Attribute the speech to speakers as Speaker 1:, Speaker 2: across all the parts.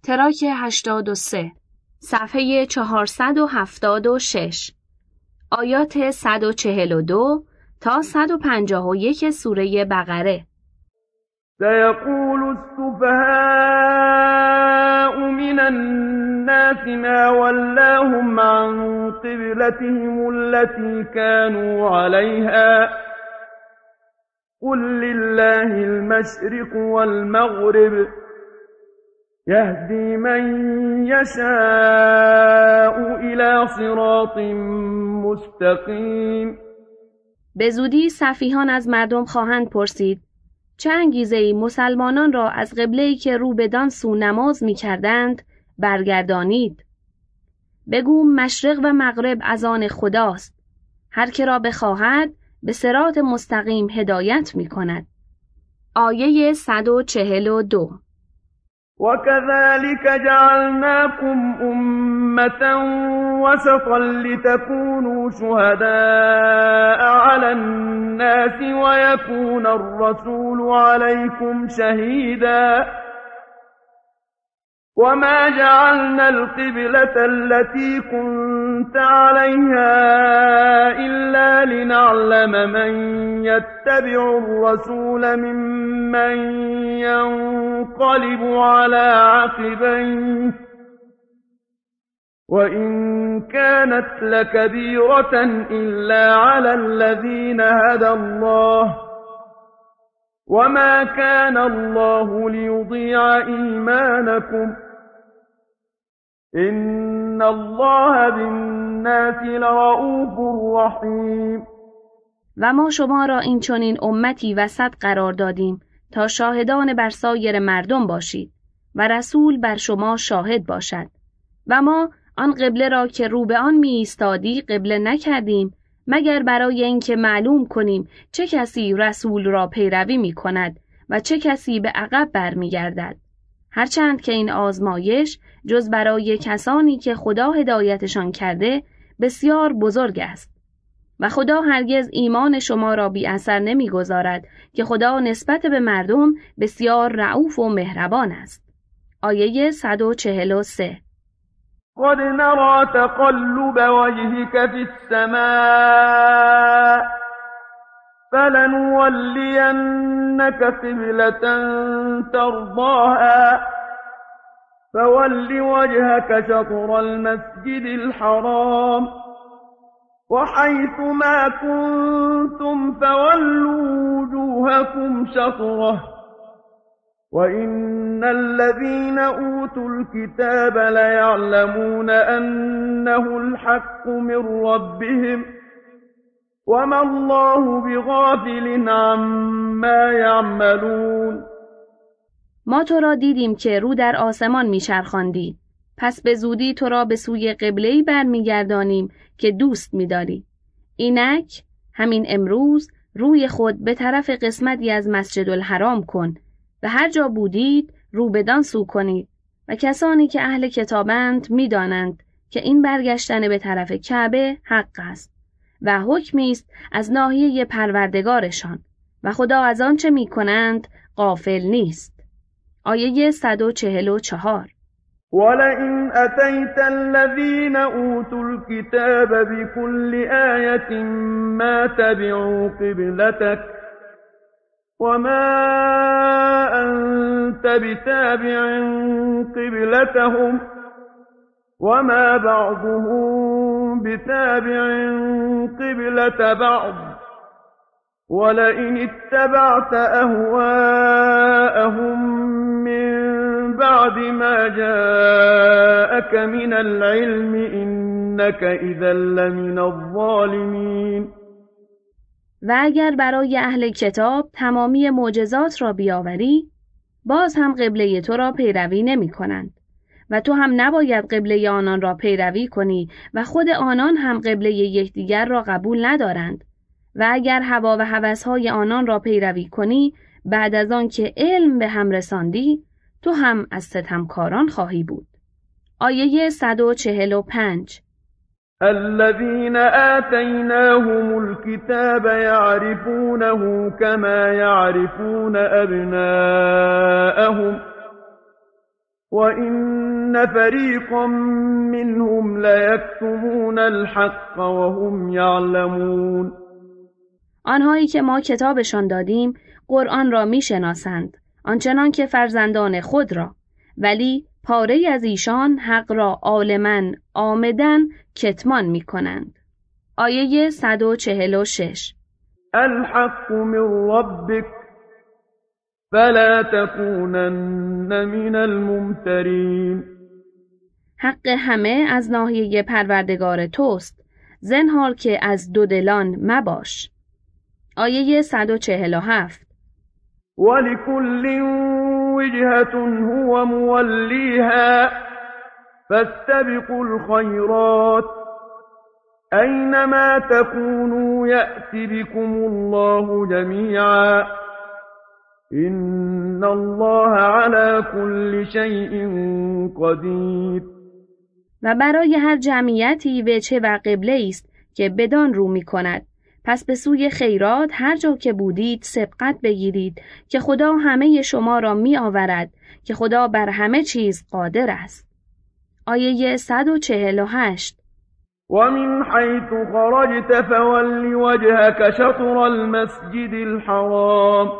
Speaker 1: تراک 83 صفحه 476 آیات 142 تا 151 سوره بقره.
Speaker 2: سيقول السفهاء من الناس ما ولاهم عن قبلتهم التي كانوا عليها قل لله المشرق والمغرب يهدي من يشاء إلى صراط مستقیم.
Speaker 1: به زودی سفیهان از مردم خواهند پرسید چه انگیزه‌ای مسلمانان را از قبله‌ای که رو بدان سو نماز می‌کردند برگردانید؟ بگو مشرق و مغرب از آن خداست، هر که را بخواهد به صراط مستقیم هدایت می‌کند. آیه 142
Speaker 2: وَكَذَلِكَ جَعَلْنَاكُمْ أُمَّةً وَسَطًا لِتَكُونُوا شُهَدَاءَ عَلَى النَّاسِ وَيَكُونَ الرَّسُولُ عَلَيْكُمْ شَهِيدًا وَمَا جَعَلْنَا الْقِبْلَةَ الَّتِي كُنتَ عَلَيْهَا إِلَّا لِنَعْلَمَ مَن يَتَّبِعُ الرَّسُولَ مِمَّن يَنقَلِبُ عَلَى عَقِبَيْهِ وَإِن كَانَتْ لَكَبِيرَةً إِلَّا عَلَى الَّذِينَ هَدَى اللَّهُ وَمَا كَانَ اللَّهُ لِيُضِيعَ إِيمَانَكُمْ إِنَّ اللَّهَ بِالنَّاسِ لَرَءُوفٌ رَحِیمٌ.
Speaker 1: و ما شما را این چنین امتی وسط قرار دادیم تا شاهدان بر سایر مردم باشید و رسول بر شما شاهد باشد. و ما آن قبله را که رو به آن می ایستادی قبله نکردیم مگر برای اینکه معلوم کنیم چه کسی رسول را پیروی می کند و چه کسی به عقب برمیگردد. هرچند که این آزمایش جز برای کسانی که خدا هدایتشان کرده بسیار بزرگ است و خدا هرگز ایمان شما را بی اثر نمی گذارد که خدا نسبت به مردم بسیار رئوف و مهربان است. آیه 143
Speaker 2: قد نرى تقلب وجهك في السماء فلنولينك قبلة ترضاها فول وجهك شطر المسجد الحرام وحيث ما كنتم فولوا وجوهكم شطره وَإِنَّ الَّذِينَ أُوتُوا الْكِتَابَ لَيَعْلَمُونَ أَنَّهُ الْحَقُّ مِنْ رَبِّهِمْ وَمَا اللَّهُ بِغَافِلٍ عَمَّا يَعْمَلُونَ.
Speaker 1: ما تو را دیدیم که رو در آسمان میچرخاندی، پس به زودی تو را به سوی قبله‌ای برمیگردانیم که دوست می‌داری. اینک همین امروز روی خود به طرف قسمتی از مسجد الحرام کن و هر جا بودید رو بدان سو کنید و کسانی که اهل کتابند می‌دانند که این برگشتن به طرف کعبه حق است و حکمی است از ناحیه پروردگارشان و خدا از آنچه می‌کنند غافل نیست. آیه 144
Speaker 2: وَلَئِنْ أَتَيْتَ الَّذِينَ أُوتُوا الْكِتَابَ بِكُلِّ آيَةٍ مَا تَبِعُوا قِبْلَتَكَ وَمَا أَنْتَ بِتَابِعٍ قِبْلَتَهُمْ وَمَا بَعْضُهُمْ بِتَابِعٍ قِبْلَةَ بَعْضٍ وَلَئِنِ اتَّبَعْتَ أَهْوَاءَهُمْ مِنْ بعد ما جاءك من العلم إنك إذا لمن الظالمین.
Speaker 1: و اگر برای اهل کتاب تمامی معجزات را بیاوری باز هم قبله تو را پیروی نمی کنند و تو هم نباید قبله آنان را پیروی کنی و خود آنان هم قبله یکدیگر را قبول ندارند و اگر هوا و هوسهای آنان را پیروی کنی بعد از آن که علم به هم رساندی تو هم از ستمکاران خواهی بود. آیه 145
Speaker 2: الذين آتيناهم الكتاب يعرفونه كما يعرفون أبناءهم وَإِنَّ فَرِيقًا مِّنْهُمْ لَيَكْتُمُونَ الْحَقَّ وَهُمْ يَعْلَمُونَ.
Speaker 1: آنهایی که ما کتابشان دادیم قرآن را می‌شناسند، آنچنان که فرزندان خود را، ولی پاره از ایشان حق را عالماً عامداً کتمان می‌کنند. آیه 146.
Speaker 2: الحق من ربک فلا تکونن من الممترین.
Speaker 1: حق همه از ناحیه پروردگار توست، زنهار که از دودلان مباش. آیه 147.
Speaker 2: ولكل وجهة هو موليها فاستبقوا الخيرات أينما تكونوا يأت بكم الله جميعا إن الله على كل شيء قدیر.
Speaker 1: و برای هر جمعیتی وجهه و قبله است که بدان رو می کند. پس به سوی خیرات هر جا که بودید سبقت بگیرید که خدا همه شما را می آورد که خدا بر همه چیز قادر است. آیه 148.
Speaker 2: ومن حيث خرجت فول وجهك شطر المسجد الحرام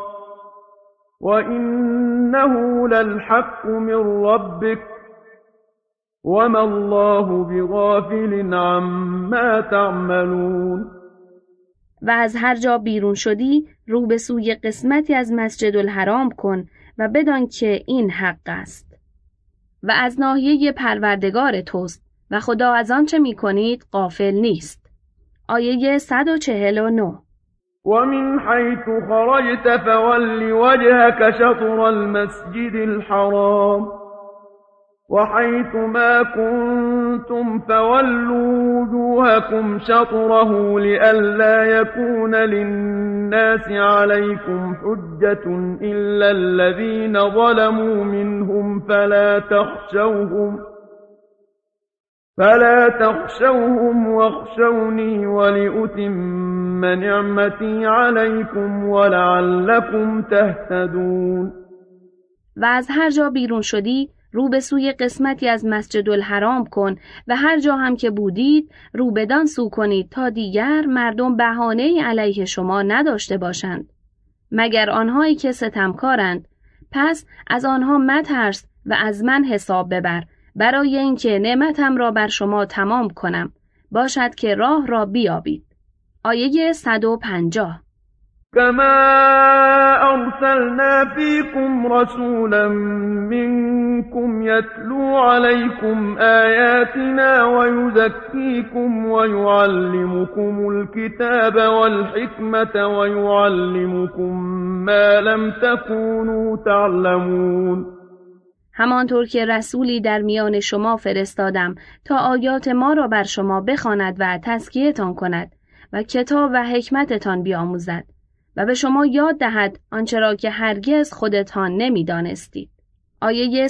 Speaker 2: وإنه للحق من ربك وما الله بغافل عما تعملون.
Speaker 1: و از هر جا بیرون شدی رو به سوی قسمتی از مسجد الحرام کن و بدان که این حق است و از ناحیه پروردگار توست و خدا از آنچه می کنید غافل نیست. آیه 149.
Speaker 2: ومن حيث خرجت فول وجهك شطر المسجد الحرام وحيث ما كنتم فولوا وجوهكم شطره لئلا يكون للناس عليكم حجة إلا الذين ظلموا منهم فلا تخشوهم واخشوني ولأتم نعمتي عليكم ولعلكم تهتدون.
Speaker 1: و از هر جا بیرون شدی رو به سوی قسمتی از مسجد الحرام کن و هر جا هم که بودید رو بدان سو کنید تا دیگر مردم بهانه‌ای علیه شما نداشته باشند مگر آنهایی که ستمکارند. پس از آنها مترس و از من حساب ببر برای اینکه نعمتم را بر شما تمام کنم، باشد که راه را بیابید. آیه 150.
Speaker 2: كما أرسلنا فيكم رسولا منكم يتلو عليكم آياتنا ويزكيكم ويعلمكم الكتاب والحكمة ويعلمكم ما لم تكونوا تعلمون.
Speaker 1: همانطور که رسولی در میان شما فرستادم تا آیات ما را بر شما بخواند و تزکیه‌تان کند و کتاب و حکمتتان بیاموزد و به شما یاد دهد آنچه را که هرگز خودتان نمی‌دانستید. آیه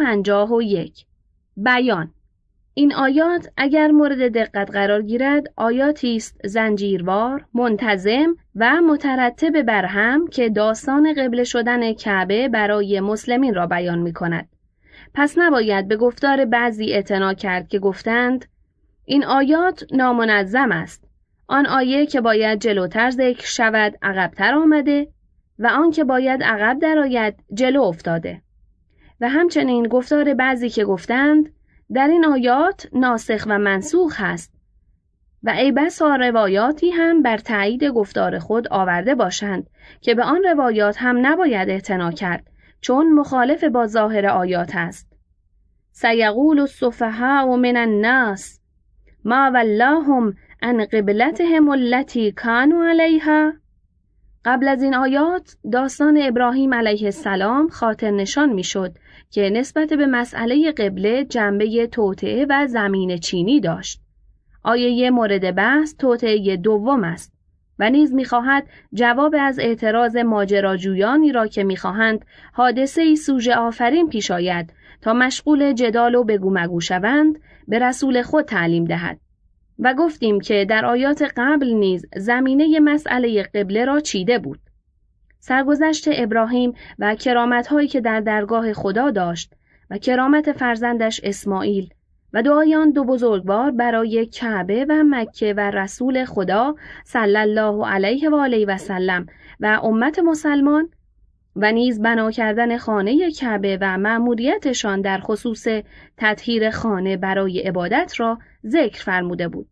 Speaker 1: 151. بیان. این آیات اگر مورد دقت قرار گیرد آیاتی است زنجیروار، منتظم و مترتب بر هم که داستان قبله شدن کعبه برای مسلمین را بیان می‌کند. پس نباید به گفتار بعضی اعتنا کرد که گفتند این آیات نامنظم است. آن آیه که باید جلوتر ذکر شود عقب‌تر آمده و آن که باید عقب درآید جلو افتاده. و همچنین گفتار بعضی که گفتند در این آیات ناسخ و منسوخ هست و ای بسا روایاتی هم بر تایید گفتار خود آورده باشند که به آن روایات هم نباید اعتنا کرد چون مخالف با ظاهر آیات است. سیقول السفهاء من الناس ما ولاهم عن قبلتهم التي كانوا عليها. قبل از این آیات داستان ابراهیم علیه السلام خاطر نشان می شد که نسبت به مسئله قبله جنبه توطئه و زمین چینی داشت. آیه مورد بحث توطئه دوم است و نیز می خواهد جواب از اعتراض ماجراجویانی را که می خواهند حادثه‌ای سوژه آفرین پیش آید تا مشغول جدال و بگو مگو شوند به رسول خود تعلیم دهد. و گفتیم که در آیات قبل نیز زمینه مسئله قبله را چیده بود. سرگذشت ابراهیم و کرامت‌هایی که در درگاه خدا داشت و کرامت فرزندش اسماعیل و دعای آن دو بزرگوار برای کعبه و مکه و رسول خدا صلی الله علیه و آله و سلم و امت مسلمان و نیز بنا کردن خانه کعبه و مأموریتشان در خصوص تطهیر خانه برای عبادت را ذکر فرموده بود.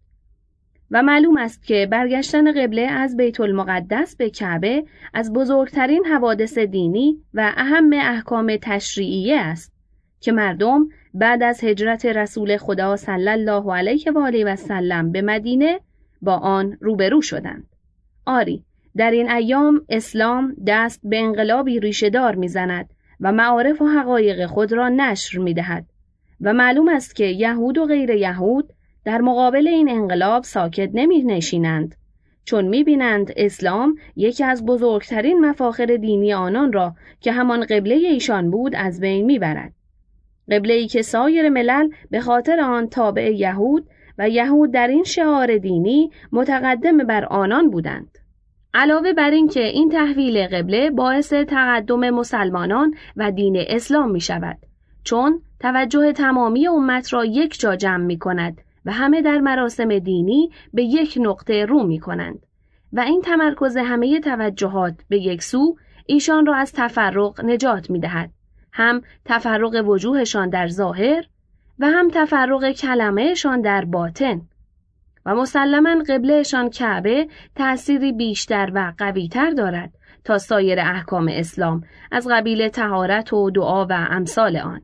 Speaker 1: و معلوم است که برگشتن قبله از بیت المقدس به کعبه از بزرگترین حوادث دینی و اهم احکام تشریعیه است که مردم بعد از هجرت رسول خدا صلی الله علیه و آله و سلم به مدینه با آن روبرو شدند. آری، در این ایام اسلام دست به انقلابی ریشه‌دار می‌زند و معارف و حقایق خود را نشر می‌دهد و معلوم است که یهود و غیر یهود در مقابل این انقلاب ساکت نمی‌نشینند، چون می‌بینند اسلام یکی از بزرگترین مفاخر دینی آنان را که همان قبله ایشان بود از بین می‌برد. قبله‌ای که سایر ملل به خاطر آن تابع یهود و یهود در این شعار دینی متقدم بر آنان بودند. علاوه بر این که این تحویل قبله باعث تقدم مسلمانان و دین اسلام می شود، چون توجه تمامی امت را یک جا جمع می کند و همه در مراسم دینی به یک نقطه رو می کنند و این تمرکز همه توجهات به یک سو ایشان را از تفرق نجات می دهد، هم تفرق وجوهشان در ظاهر و هم تفرق کلمهشان در باطن. و مسلماً قبلهشان کعبه تأثیری بیشتر و قوی‌تر دارد تا سایر احکام اسلام از قبیل طهارت و دعا و امثال آن.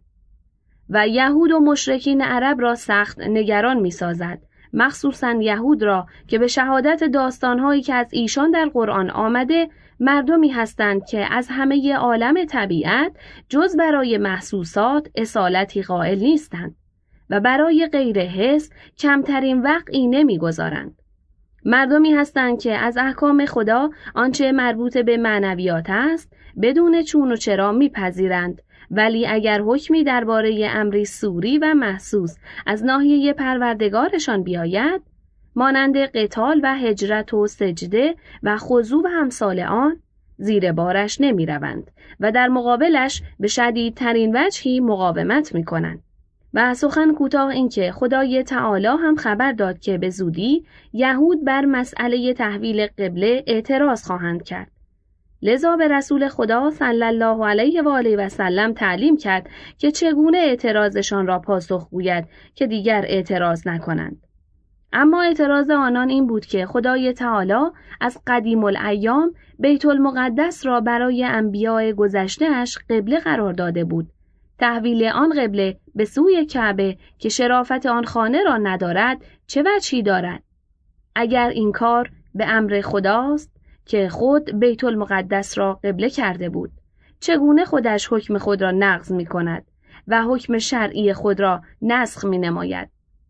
Speaker 1: و یهود و مشرکین عرب را سخت نگران می‌سازد، مخصوصاً یهود را که به شهادت داستان‌هایی که از ایشان در قرآن آمده مردمی هستند که از همه عالم طبیعت جز برای محسوسات اصالتی قائل نیستند و برای غیر حس کمترین وقعی نمی‌گذارند. مردمی هستند که از احکام خدا آنچه مربوط به معنویات است بدون چون و چرا می‌پذیرند، ولی اگر حکمی درباره امری صوری و محسوس از ناحیه پروردگارشان بیاید، مانند قتال و هجرت و سجده و خضوع و امثال آن، زیر بارش نمی‌روند و در مقابلش به شدیدترین وجهی مقاومت می‌کنند. و سخن کوتاه این که خدای تعالی هم خبر داد که به زودی یهود بر مسئله تحویل قبله اعتراض خواهند کرد. لذا به رسول خدا صلی الله علیه و آله و سلم تعلیم کرد که چگونه اعتراضشان را پاسخ گوید که دیگر اعتراض نکنند. اما اعتراض آنان این بود که خدای تعالی از قدیم الایام بیت المقدس را برای انبیاء گذشته‌اش قبله قرار داده بود. تحویل آن قبله به سوی کعبه که شرافت آن خانه را ندارد چه وجهی دارد؟ اگر این کار به امر خداست که خود بیت المقدس را قبله کرده بود، چگونه خودش حکم خود را نقض می کند و حکم شرعی خود را نسخ می نماید؟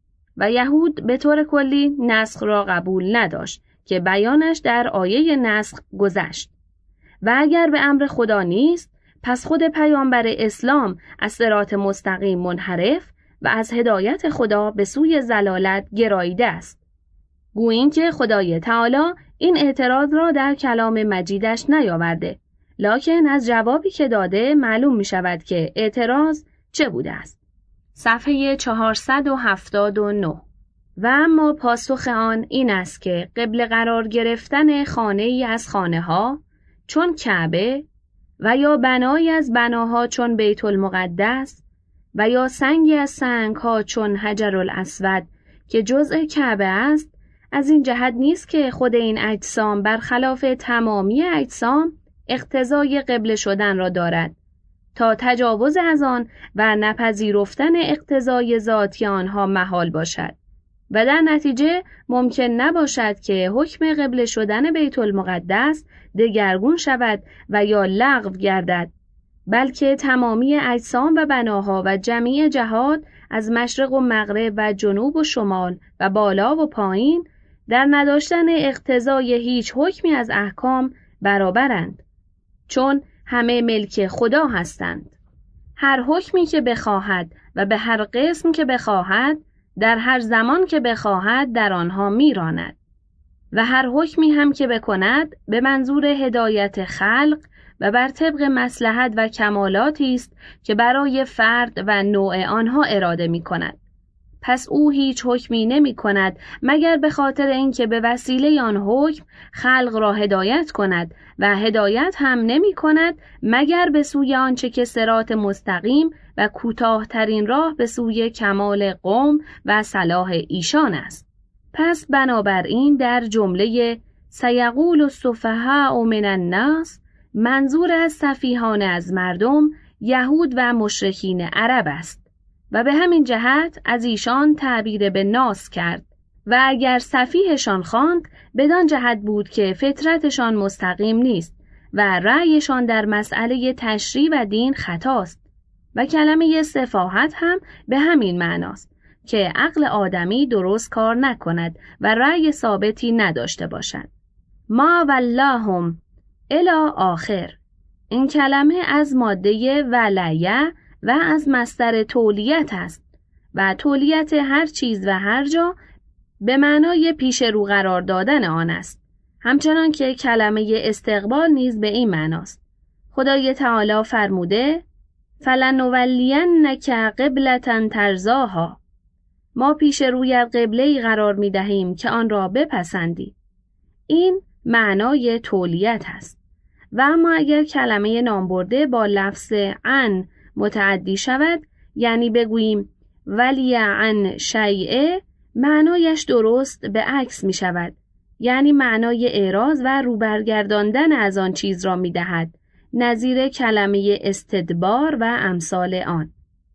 Speaker 1: و یهود به طور کلی نسخ را قبول نداشت که بیانش در آیه نسخ گذشت. و اگر به امر خدا نیست، پس خود پیامبر اسلام از صراط مستقیم منحرف و از هدایت خدا به سوی ضلالت گراییده است. گوییم که خدای تعالی این اعتراض را در کلام مجیدش نیاورده، لکن از جوابی که داده معلوم می شود که اعتراض چه بوده است. صفحه 479. و اما پاسخ آن این است که قبله قرار گرفتن خانه ای از خانه ها چون کعبه و یا بنایی از بناها چون بیت المقدس و یا سنگی از سنگها چون حجر الاسود که جزء کعبه است، از این جهت نیست که خود این اجسام برخلاف تمامی اجسام اقتضای قبله شدن را دارد، تا تجاوز از آن و نپذیرفتن اقتضای ذاتی آنها محال باشد و در نتیجه ممکن نباشد که حکم قبله شدن بیت المقدس دگرگون شود و یا لغو گردد، بلکه تمامی اجسام و بناها و جمیع جهات از مشرق و مغرب و جنوب و شمال و بالا و پایین در نداشتن اقتضای هیچ حکمی از احکام برابرند، چون همه ملک خدا هستند. هر حکمی که بخواهد و به هر قسم که بخواهد در هر زمان که بخواهد در آنها میراند و هر حکمی هم که بکند به منظور هدایت خلق و بر طبق مصلحت و کمالاتی است که برای فرد و نوع آنها اراده می کند. پس او هیچ حکمی نمی کند مگر به خاطر اینکه به وسیله آن حکم خلق را هدایت کند و هدایت هم نمی کند مگر به سوی آنچه که صراط مستقیم و کوتاه‌ترین راه به سوی کمال قوم و صلاح ایشان است. پس بنابراین در جمله سیقول السفهاء من الناس منظور از سفیهان از مردم یهود و مشرکین عرب است و به همین جهت از ایشان تعبیر به ناس کرد و اگر سفیهشان خواند بدان جهت بود که فطرتشان مستقیم نیست و رأیشان در مسئله تشریع و دین خطاست و کلمه سفاهت هم به همین معناست که عقل آدمی درست کار نکند و رأی ثابتی نداشته باشد. ما ولاهم الی آخر. این کلمه از ماده ولیه و از مصدر تولیت است و تولیت هر چیز و هر جا به معنای پیش رو قرار دادن آن است. همچنان که کلمه استقبال نیز به این معناست. خدای تعالی فرموده فلنولینک قبلة ترضاها. ما پیش رویت قبله‌ای قرار می دهیم که آن را بپسندی. این معنای تولیت است. و اما اگر کلمه نامبرده با لفظ عن متعدی شود، یعنی بگوییم ولی عن شیء، معنایش درست به عکس می شود. یعنی معنای اعراض و روبرگرداندن از آن چیز را می دهد، نظیر کلمه استدبار و امثال آن.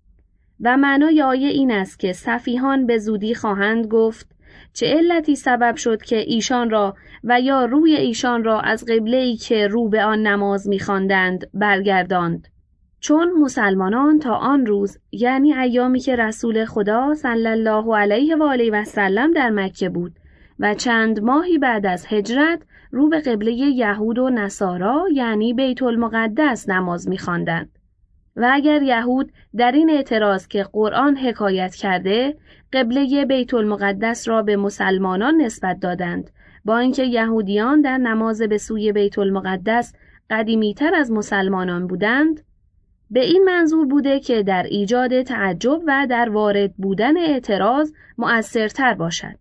Speaker 1: و معنای آیه این است که سفیهان به زودی خواهند گفت چه علتی سبب شد که ایشان را و یا روی ایشان را از قبله‌ای که رو به آن نماز می‌خواندند برگرداند. چون مسلمانان تا آن روز، یعنی ایامی که رسول خدا صلی الله علیه و آله و سلم در مکه بود و چند ماهی بعد از هجرت، رو به قبله یهود و نصارا یعنی بیت المقدس نماز می‌خواندند. و اگر یهود در این اعتراض که قرآن حکایت کرده قبله بیت المقدس را به مسلمانان نسبت دادند، با اینکه یهودیان در نماز به سوی بیت المقدس قدیمی‌تر از مسلمانان بودند، به این منظور بوده که در ایجاد تعجب و در وارد بودن اعتراض مؤثرتر باشد.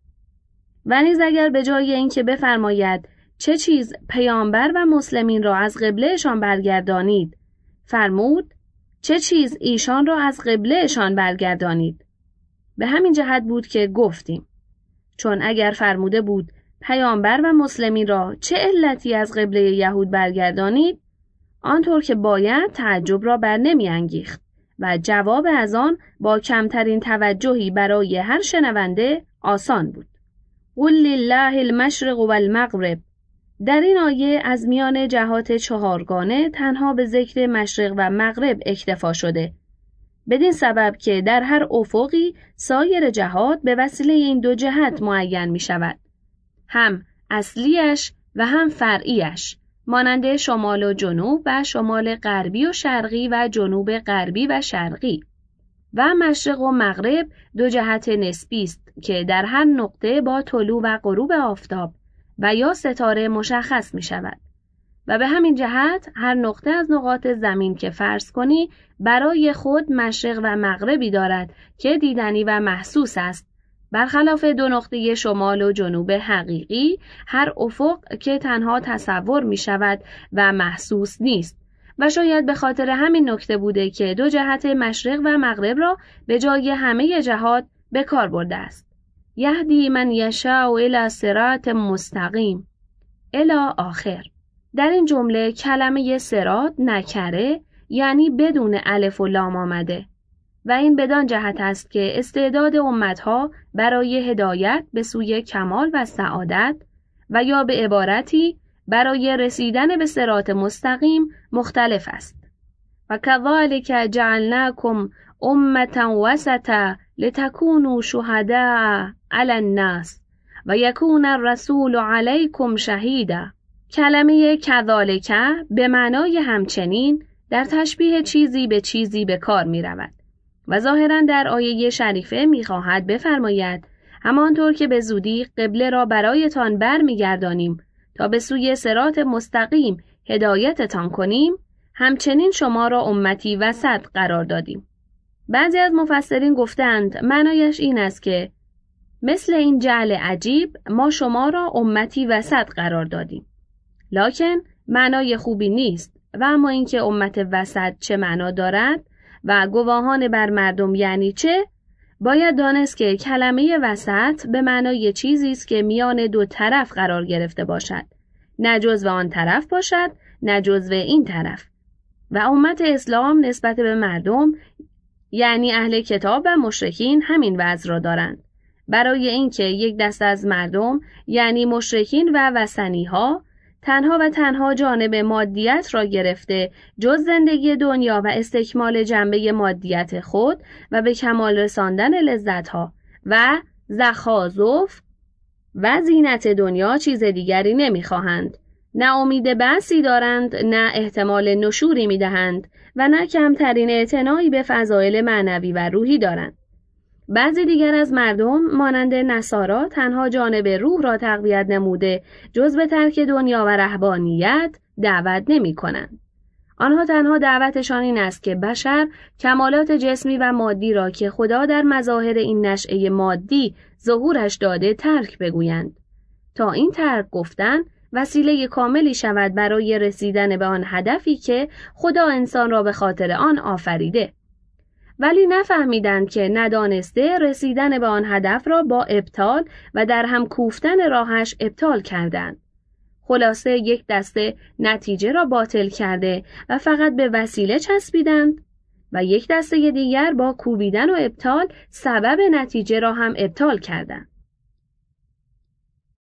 Speaker 1: و نیز اگر به جای اینکه بفرماید چه چیز پیامبر و مسلمین را از قبلهشان برگردانید، فرمود چه چیز ایشان را از قبلهشان برگردانید. به همین جهت بود که گفتیم، چون اگر فرموده بود پیامبر و مسلمین را چه علتی از قبله یهود برگردانید، آنطور که باید تعجب را بر نمی انگیخت و جواب از آن با کمترین توجهی برای هر شنونده آسان بود. قل لله المشرق و المغرب. در این آیه از میان جهات چهارگانه تنها به ذکر مشرق و مغرب اکتفا شده، بدین سبب که در هر افقی سایر جهات به وسیله این دو جهت معین می شود، هم اصلیش و هم فرعیش، مانند شمال و جنوب و شمال غربی و شرقی و جنوب غربی و شرقی. و مشرق و مغرب دو جهت نسبی است که در هر نقطه با طلوع و غروب آفتاب و یا ستاره مشخص می شود. و به همین جهت هر نقطه از نقاط زمین که فرض کنی برای خود مشرق و مغربی دارد که دیدنی و محسوس است، برخلاف دو نقطه شمال و جنوب حقیقی، هر افق که تنها تصور می شود و محسوس نیست. و شاید به خاطر همین نکته بوده که دو جهت مشرق و مغرب را به جای همه جهات به کار برده است. یهدی من یشاء الی صراط مستقیم الی آخر. در این جمله کلمه صراط نکره، یعنی بدون الف و لام آمده و این بدان جهت است که استعداد امتها برای هدایت به سوی کمال و سعادت و یا به عبارتی برای رسیدن به صراط مستقیم مختلف است. و کذالک جعلناکم امة وسطا لتکونوا شهداء علی الناس و یکون الرسول علیکم شهیدا. کلمه کذالک به معنای همچنین در تشبیه چیزی به چیزی به کار می رود و ظاهراً در آیه شریفه می خواهد بفرماید همانطور که به زودی قبله را برایتان بر می گردانیم تا به سوی صراط مستقیم هدایتتان کنیم، همچنین شما را امتی وسط قرار دادیم. بعضی از مفسرین گفتند معنایش این است که مثل این جعل عجیب ما شما را امتی وسط قرار دادیم. لکن معنای خوبی نیست و اما اینکه امت وسط چه معنا دارد و گواهان بر مردم یعنی چه، باید دانست که کلمه وسط به معنای چیزی است که میان دو طرف قرار گرفته باشد، نه جزو آن طرف باشد نه جزو این طرف. و امت اسلام نسبت به مردم یعنی اهل کتاب و مشرکین همین وضع را دارند. برای اینکه یک دسته از مردم یعنی مشرکین و وثنی‌ها تنها و تنها جانب مادیت را گرفته جز زندگی دنیا و استکمال جنبه مادیت خود و به کمال رساندن لذتها و زخازف و زینت دنیا چیز دیگری نمیخواهند، نه امید بعثی دارند، نه احتمال نشوری میدهند و نه کمترین اعتنایی به فضایل معنوی و روحی دارند. بعضی دیگر از مردم مانند نصارا تنها جانب روح را تقویت نموده جز به ترک دنیا و رهبانیت دعوت نمی کنند. آنها تنها دعوتشان این است که بشر کمالات جسمی و مادی را که خدا در مظاهر این نشأه مادی ظهورش داده ترک بگویند، تا این ترک گفتن وسیله کاملی شود برای رسیدن به آن هدفی که خدا انسان را به خاطر آن آفریده. ولی نفهمیدند که ندانسته رسیدن به آن هدف را با ابطال و در هم کوفتن راهش ابطال کردند. خلاصه یک دسته نتیجه را باطل کرده و فقط به وسیله چسبیدند و یک دسته دیگر با کوبیدن و ابطال سبب نتیجه را هم ابطال کردند.